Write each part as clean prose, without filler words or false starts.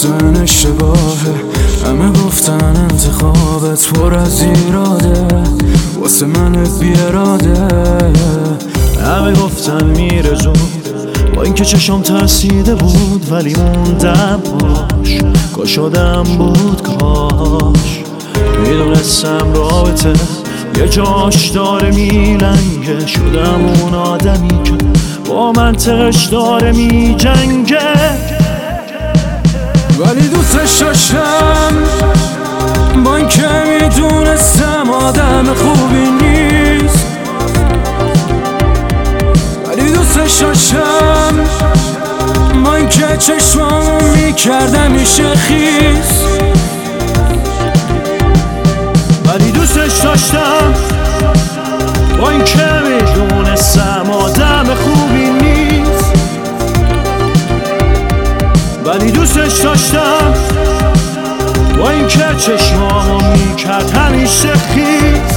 گفتن اشتباهه، همه گفتن انتخابت پر از ایراده، واسه من بی اراده. همه گفتن میره زود، با اینکه چشم ترسیده بود ولی موندم باش. کاش آدم بود کاش میدونستم رابطه یه جاش داره میلنگه. شدم اون آدمی که با منطقش داره میجنگه، ولی دوستش داشتم با اینکه میدونستم آدم خوبی نیست. ولی دوستش داشتم با اینکه چشمامو میکردم میشه خیس. ولی دوستش داشتم با اینکه میدونستم آدم خوبی نیست. ولی دوستش داشتم با اینکه چشمامو میکرد همیشه خیس.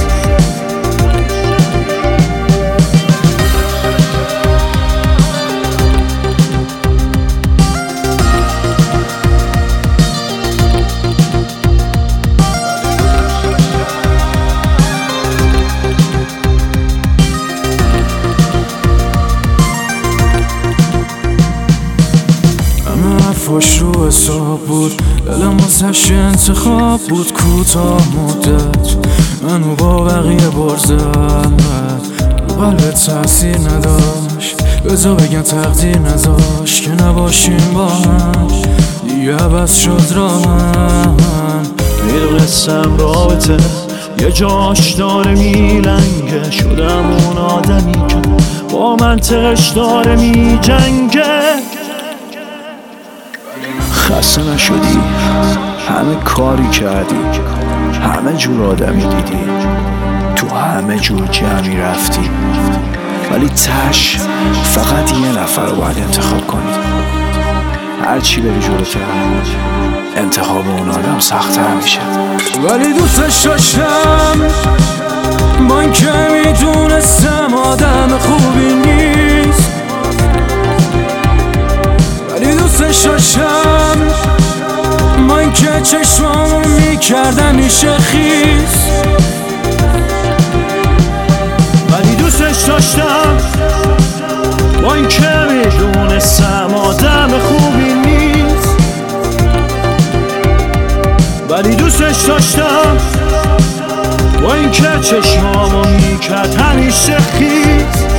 حرفاش رو حساب بود، دلم واسش انتخاب بود. کوتاه مدت منو با بقیه برزد، قلب تاثیر نداشت. بذار بگم تقدیر نذاشت که نباشیم با هم، دیگه عوض شد راه من. میدونستم رابطه یه جاش داره میلنگه. شدم اون آدمی که با منطقش داره میجنگه. خسته نشدی؟ همه کاری کردی، همه جور آدمی دیدی، تو همه جور جمعی رفتی، ولی تش فقط یه نفر رو باید انتخاب کنی. هرچی بری جلوتر انتخاب اون آدم سخت‌تر میشه. ولی دوستش داشتم با اینکه میدونستم آدم خوبی نیست. ولی دوستش داشتم با اینکه چشمامو میکردم میشه خیس. ولی دوستش داشتم با اینکه میدونستم آدم خوبی نیست. ولی دوستش داشتم با اینکه چشمامو میکرد همیشه خیس.